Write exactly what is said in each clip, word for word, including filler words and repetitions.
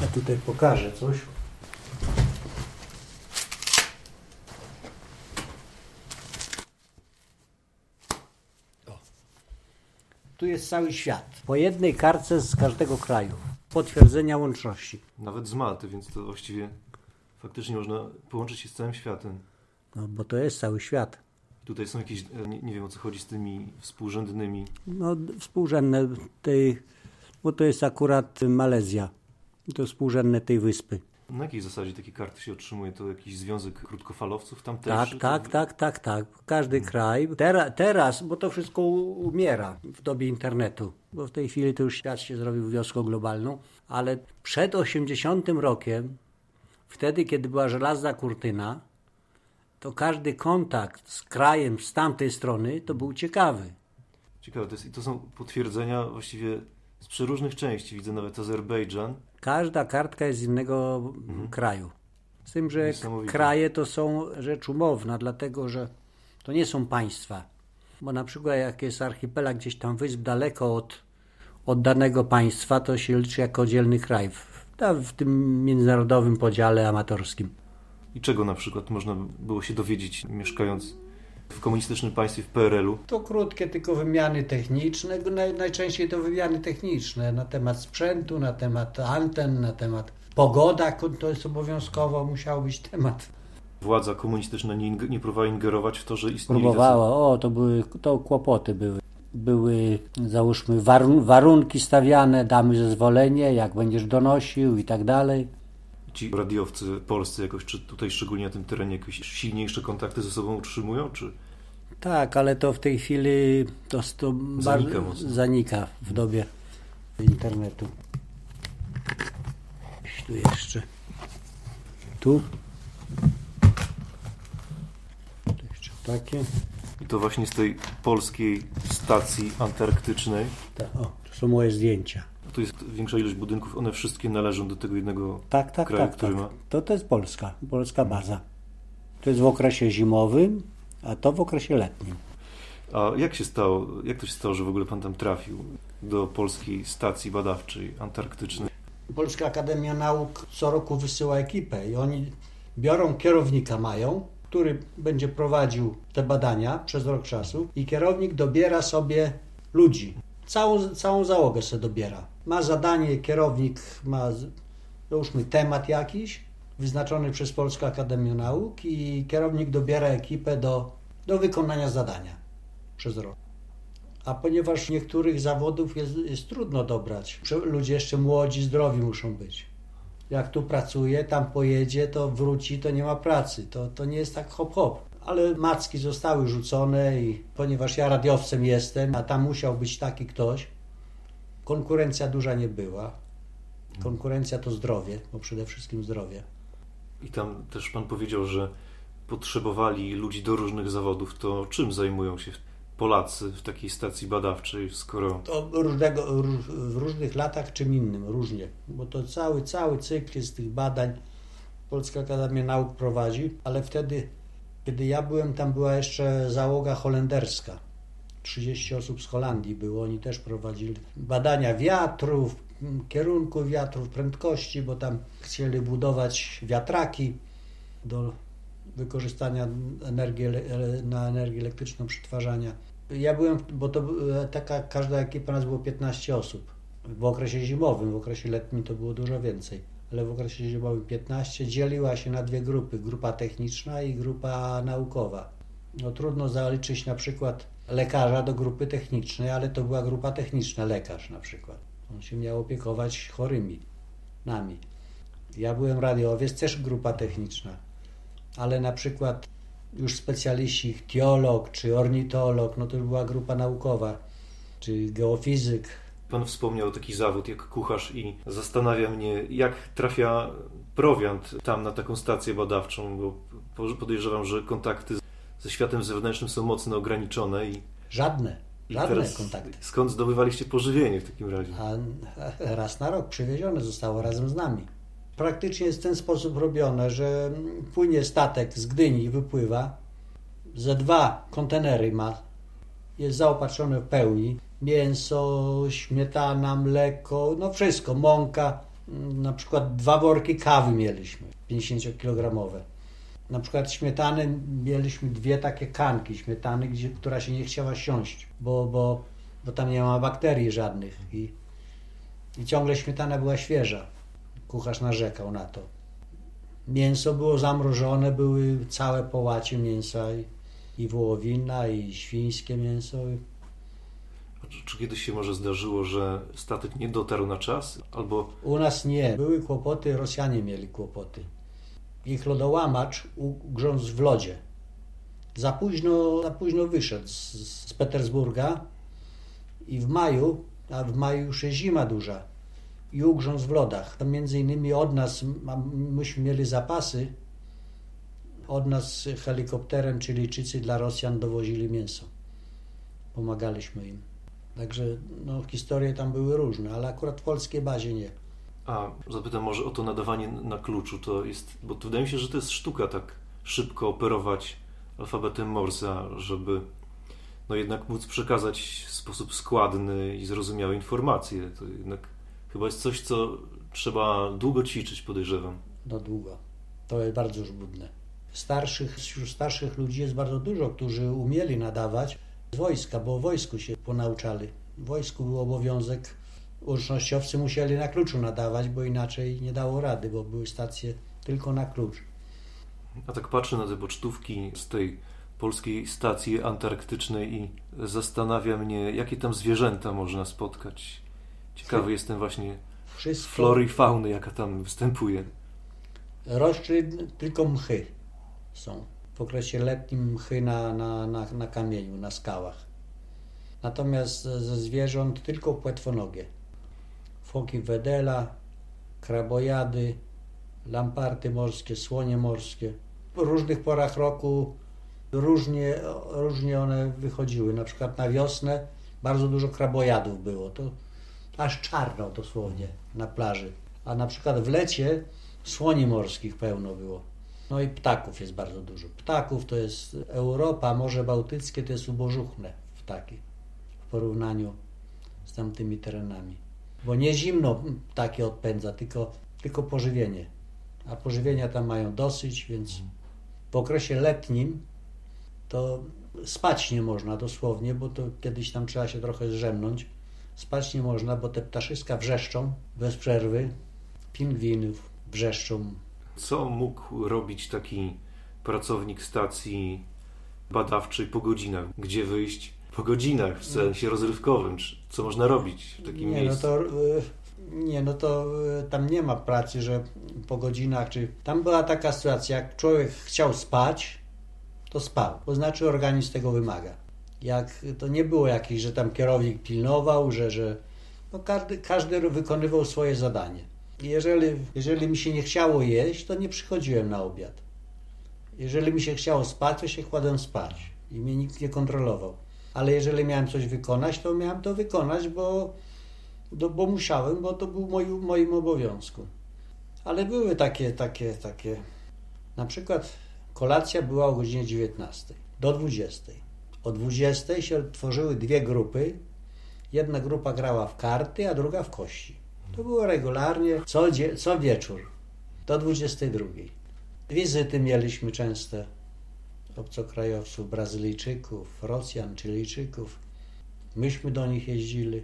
Ja tutaj pokażę coś. O. Tu jest cały świat. Po jednej kartce z każdego kraju. Potwierdzenia łączności. Nawet z Malty, więc to właściwie faktycznie można połączyć się z całym światem. No bo to jest cały świat. Tutaj są jakieś, nie, nie wiem o co chodzi z tymi współrzędnymi. No współrzędne tej, bo to jest akurat Malezja. To współrzędne tej wyspy. Na jakiej zasadzie takie karty się otrzymuje? To jakiś związek krótkofalowców tam Tak, też? tak, to... tak, tak, tak. Każdy hmm. kraj. Tera, teraz, bo to wszystko umiera w dobie internetu, bo w tej chwili to już świat się zrobił wioską globalną, ale przed osiemdziesiątym rokiem, wtedy, kiedy była żelazna kurtyna, to każdy kontakt z krajem z tamtej strony to był ciekawy. Ciekawe, to, jest, i to są potwierdzenia właściwie z przeróżnych części. Widzę nawet Azerbejdżan. Każda kartka jest z innego mhm. kraju. Z tym, że kraje to są rzecz umowna, dlatego że to nie są państwa. Bo na przykład jak jest archipelag gdzieś tam wysp daleko od, od danego państwa, to się liczy jako oddzielny kraj w, w tym międzynarodowym podziale amatorskim. I czego na przykład można było się dowiedzieć, mieszkając w komunistycznym państwie, w P R L-u? To krótkie tylko wymiany techniczne, naj, najczęściej to wymiany techniczne na temat sprzętu, na temat anten, na temat pogoda, to jest obowiązkowo, musiał być temat. Władza komunistyczna nie, nie próbowała ingerować w to, że istnieje... Próbowała, o, to były, to kłopoty były. Były, załóżmy, warun, warunki stawiane, damy zezwolenie, jak będziesz donosił i tak dalej. Ci radiowcy polscy jakoś, czy tutaj szczególnie na tym terenie, jakieś silniejsze kontakty ze sobą utrzymują, czy... Tak, ale to w tej chwili to, to zanika, bar- zanika w dobie internetu. Tu jeszcze. Tu. Tu jeszcze takie. I to właśnie z tej polskiej stacji antarktycznej. Ta, o, to są moje zdjęcia. Tu jest większa ilość budynków, one wszystkie należą do tego jednego tak, tak, kraju, tak, który tak. ma... To, to jest Polska, polska baza. To jest w okresie zimowym, a to w okresie letnim. A jak się stało, jak to się stało, że w ogóle pan tam trafił do polskiej stacji badawczej antarktycznej? Polska Akademia Nauk co roku wysyła ekipę i oni biorą kierownika mają, który będzie prowadził te badania przez rok czasu i kierownik dobiera sobie ludzi. Całą, całą załogę sobie dobiera. Ma zadanie, kierownik ma, załóżmy, temat jakiś wyznaczony przez Polską Akademię Nauk i kierownik dobiera ekipę do, do wykonania zadania przez rok. A ponieważ niektórych zawodów jest, jest trudno dobrać, ludzie jeszcze młodzi, zdrowi muszą być. Jak tu pracuje, tam pojedzie, to wróci, to nie ma pracy. To, to nie jest tak hop hop. Ale macki zostały rzucone i ponieważ ja radiowcem jestem, a tam musiał być taki ktoś, konkurencja duża nie była. Konkurencja to zdrowie, bo przede wszystkim zdrowie. I tam też pan powiedział, że potrzebowali ludzi do różnych zawodów. To czym zajmują się Polacy w takiej stacji badawczej, skoro... To różnego, róż, w różnych latach czym innym, różnie. Bo to cały, cały cykl jest tych badań Polska Akademia Nauk prowadzi, ale wtedy, kiedy ja byłem, tam była jeszcze załoga holenderska. trzydzieści osób z Holandii było, oni też prowadzili badania wiatrów, kierunku wiatrów, prędkości, bo tam chcieli budować wiatraki do wykorzystania energii, na energię elektryczną, przetwarzania. Ja byłem, bo to taka, każda ekipa nas było piętnaście osób. W okresie zimowym, w okresie letnim to było dużo więcej, ale w okresie zimowym piętnaście, dzieliła się na dwie grupy, grupa techniczna i grupa naukowa. No trudno zaliczyć na przykład lekarza do grupy technicznej, ale to była grupa techniczna, lekarz na przykład. On się miał opiekować chorymi, nami. Ja byłem radiowiec, też grupa techniczna, ale na przykład już specjaliści, teolog czy ornitolog, no to już była grupa naukowa, czy geofizyk. Pan wspomniał taki zawód jak kucharz i zastanawia mnie, jak trafia prowiant tam na taką stację badawczą, bo podejrzewam, że kontakty ze światem zewnętrznym są mocno ograniczone i... Żadne, żadne I teraz kontakty. Skąd zdobywaliście pożywienie w takim razie? A raz na rok przywiezione zostało razem z nami. Praktycznie jest w ten sposób robione, że płynie statek z Gdyni i wypływa, ze dwa kontenery ma, jest zaopatrzone w pełni, mięso, śmietana, mleko, no wszystko, mąka, Na przykład dwa worki kawy mieliśmy, pięćdziesięciokilogramowe. Na przykład śmietany mieliśmy dwie takie kanki śmietany, gdzie, która się nie chciała siąść, bo, bo, bo tam nie ma bakterii żadnych i, i ciągle śmietana była świeża. Kucharz narzekał na to. Mięso było zamrożone, były całe połacie mięsa i, i wołowina, i świńskie mięso. A czy, czy kiedyś się może zdarzyło, że statek nie dotarł na czas? Albo... U nas nie. Były kłopoty, Rosjanie mieli kłopoty. Ich lodołamacz ugrzązł w lodzie. Za późno, za późno wyszedł z, z Petersburga i w maju, a w maju już jest zima duża, i ugrzązł w lodach. Tam między innymi od nas, myśmy mieli zapasy, od nas helikopterem Chilijczycy dla Rosjan dowozili mięso. Pomagaliśmy im. Także no, historie tam były różne, ale akurat w polskiej bazie nie. A zapytam może o to nadawanie na kluczu. To jest, bo to wydaje mi się, że to jest sztuka tak szybko operować alfabetem Morsa, żeby no jednak móc przekazać w sposób składny i zrozumiałe informacje. To jednak chyba jest coś, co trzeba długo ćwiczyć, podejrzewam. No długo. To jest bardzo żmudne. Starszych, wśród starszych ludzi jest bardzo dużo, którzy umieli nadawać z wojska, bo w wojsku się ponauczali. W wojsku był obowiązek, ucznościowcy musieli na kluczu nadawać, bo inaczej nie dało rady, bo były stacje tylko na klucz. A tak patrzę na te pocztówki z tej polskiej stacji antarktycznej i zastanawia mnie, jakie tam zwierzęta można spotkać. Ciekawy jestem właśnie Wszystko... flory i fauny, jaka tam występuje. Roślin tylko mchy są. W okresie letnim mchy na, na, na, na kamieniu, na skałach. Natomiast ze zwierząt tylko płetwonogie. Foki wedela, krabojady, lamparty morskie, słonie morskie. W różnych porach roku różnie, różnie one wychodziły. Na przykład na wiosnę bardzo dużo krabojadów było. To aż czarno dosłownie na plaży. A na przykład w lecie słoni morskich pełno było. No i ptaków jest bardzo dużo. Ptaków to jest Europa, Morze Bałtyckie to jest ubożuchne ptaki w porównaniu z tamtymi terenami. Bo nie zimno ptaki odpędza, tylko, tylko pożywienie. A pożywienia tam mają dosyć, więc w okresie letnim to spać nie można dosłownie, bo to kiedyś tam trzeba się trochę zrzemnąć. Spać nie można, bo te ptaszyska wrzeszczą bez przerwy. Pingwinów wrzeszczą. Co mógł robić taki pracownik stacji badawczej po godzinach? Gdzie wyjść po godzinach w sensie rozrywkowym? Co można robić w takim nie, miejscu? No to, nie, no to tam nie ma pracy, że po godzinach, czy... Tam była taka sytuacja, jak człowiek chciał spać, to spał, bo znaczy organizm tego wymaga. Jak to nie było jakieś, że tam kierownik pilnował, że, że no każdy, każdy wykonywał swoje zadanie. Jeżeli, jeżeli mi się nie chciało jeść, to nie przychodziłem na obiad. Jeżeli mi się chciało spać, to się kładłem spać i mnie nikt nie kontrolował. Ale jeżeli miałem coś wykonać, to miałem to wykonać, bo, bo, bo musiałem, bo to był moi, moim obowiązku. Ale były takie, takie, takie... Na przykład kolacja była o godzinie dziewiętnastej do dwudziestej. O dwudziestej się tworzyły dwie grupy. Jedna grupa grała w karty, a druga w kości. To było regularnie co, dzie- co wieczór do dwudziestej drugiej. Wizyty mieliśmy częste obcokrajowców, Brazylijczyków, Rosjan, Chilijczyków. Myśmy do nich jeździli.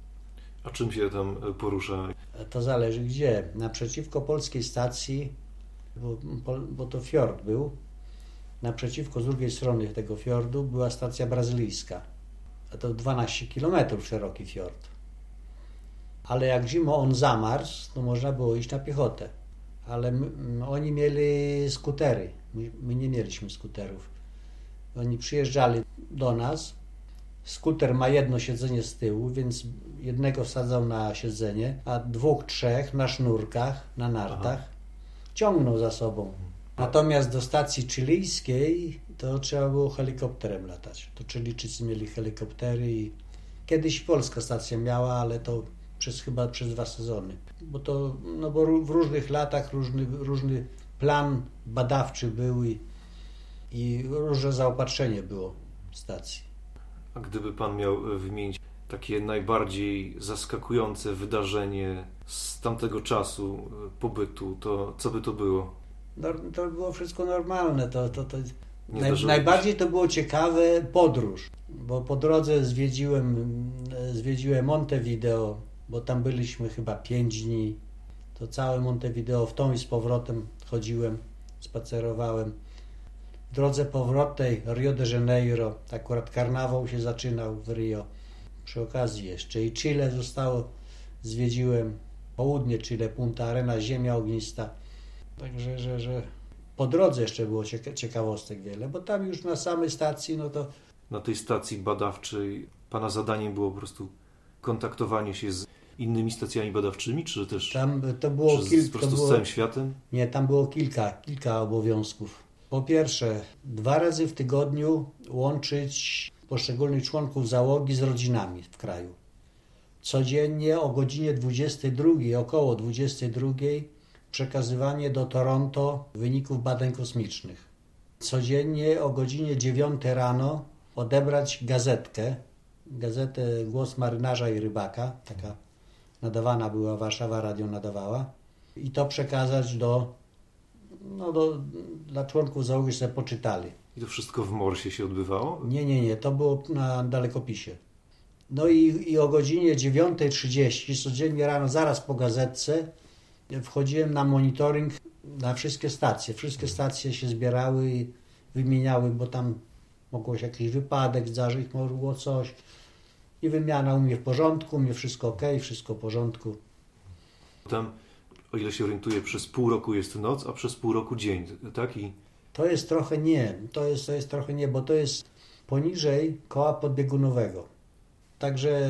A czym się tam porusza? To zależy gdzie. Naprzeciwko polskiej stacji, bo, bo to fiord był, naprzeciwko z drugiej strony tego fiordu była stacja brazylijska. A to dwanaście kilometrów szeroki fiord. Ale jak zimą on zamarzł, to można było iść na piechotę. Ale my, oni mieli skutery. My, my nie mieliśmy skuterów. Oni przyjeżdżali do nas. Skuter ma jedno siedzenie z tyłu, więc jednego wsadzał na siedzenie, a dwóch, trzech na sznurkach, na nartach. Aha. Ciągnął za sobą. Natomiast do stacji chilijskiej to trzeba było helikopterem latać. To Chilijczycy mieli helikoptery i kiedyś polska stacja miała, ale to przez chyba przez dwa sezony. Bo to, no bo w różnych latach różny, różny plan badawczy był i, i różne zaopatrzenie było w stacji. A gdyby pan miał wymienić takie najbardziej zaskakujące wydarzenie z tamtego czasu pobytu, to co by to było? No, to było wszystko normalne. To, to, to... Naj, najbardziej to było ciekawe podróż, bo po drodze zwiedziłem, zwiedziłem Montevideo, bo tam byliśmy chyba pięć dni. To całe Montevideo w tą i z powrotem chodziłem, spacerowałem. W drodze powrotnej Rio de Janeiro, akurat karnawał się zaczynał w Rio. Przy okazji jeszcze i Chile zostało, zwiedziłem południe Chile, Punta Arena, ziemia ognista. Także, że, że po drodze jeszcze było ciekawostek wiele, bo tam już na samej stacji, no to... Na tej stacji badawczej pana zadaniem było po prostu kontaktowanie się z innymi stacjami badawczymi, czy też tam to było czy kilka, po prostu to było, z całym światem? Nie, tam było kilka, kilka obowiązków. Po pierwsze, dwa razy w tygodniu łączyć poszczególnych członków załogi z rodzinami w kraju. Codziennie o godzinie dwudziestej drugiej, około dwudziestej drugiej przekazywanie do Toronto wyników badań kosmicznych. Codziennie o godzinie dziewiątej rano odebrać gazetkę, gazetę Głos Marynarza i Rybaka, taka nadawana była, Warszawa Radio nadawała, i to przekazać do, no do, dla członków załogi, żeby poczytali. I to wszystko w Morsie się odbywało? Nie, nie, nie, to było na dalekopisie. No i, i o godzinie dziewiątej trzydzieści codziennie rano, zaraz po gazetce, wchodziłem na monitoring na wszystkie stacje. Wszystkie stacje się zbierały i wymieniały, bo tam mogło się jakiś wypadek zdarzyć, mogło coś. I wymiana u mnie w porządku, u mnie wszystko ok, wszystko w porządku. Tam, o ile się orientuję, przez pół roku jest noc, a przez pół roku dzień, tak? I... To jest trochę nie, to jest, to jest trochę nie, bo to jest poniżej koła podbiegunowego. Także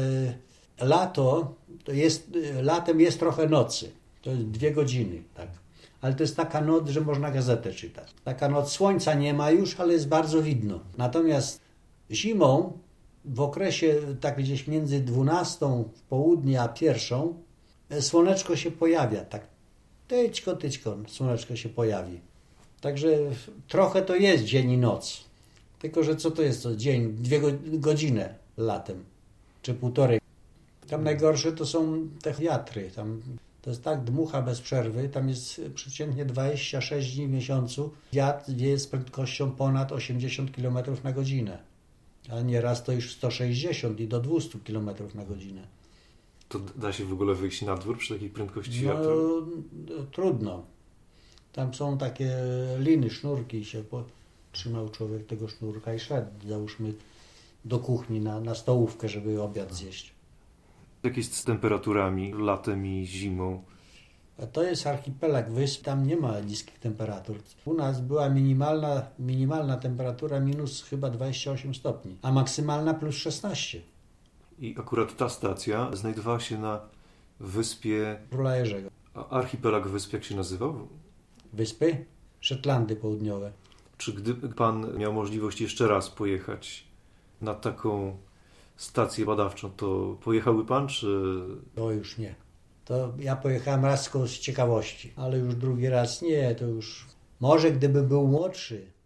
lato, to jest, latem jest trochę nocy. To jest dwie godziny, tak. Ale to jest taka noc, że można gazetę czytać. Taka noc, słońca nie ma już, ale jest bardzo widno. Natomiast zimą, w okresie tak gdzieś między dwunastą w południe a pierwszą, słoneczko się pojawia, tak tyćko, tyćko, słoneczko się pojawi. Także trochę to jest dzień i noc. Tylko, że co to jest to dzień, dwie godziny latem, czy półtorej. Tam najgorsze to są te wiatry, tam to jest tak dmucha bez przerwy, tam jest przeciętnie dwadzieścia sześć dni w miesiącu, wiatr wieje z prędkością ponad osiemdziesiąt kilometrów na godzinę, a nieraz to już sto sześćdziesiąt i do dwieście kilometrów na godzinę. To da się w ogóle wyjść na dwór przy takiej prędkości no, wiatru? Trudno. Tam są takie liny, sznurki, się po, trzymał człowiek tego sznurka i szedł, załóżmy, do kuchni na, na stołówkę, żeby obiad zjeść. Jak jest z temperaturami latem i zimą? A to jest archipelag wysp, tam nie ma niskich temperatur. U nas była minimalna, minimalna temperatura minus chyba dwadzieścia osiem stopni, a maksymalna plus szesnaście. I akurat ta stacja znajdowała się na wyspie... Króla Jerzego. A archipelag wysp jak się nazywał? Wyspy? Szetlandy Południowe. Czy gdyby pan miał możliwość jeszcze raz pojechać na taką stację badawczą, to pojechałby pan, czy... To już nie. To ja pojechałem raz z ciekawości, ale już drugi raz nie, to już... Może gdyby był młodszy,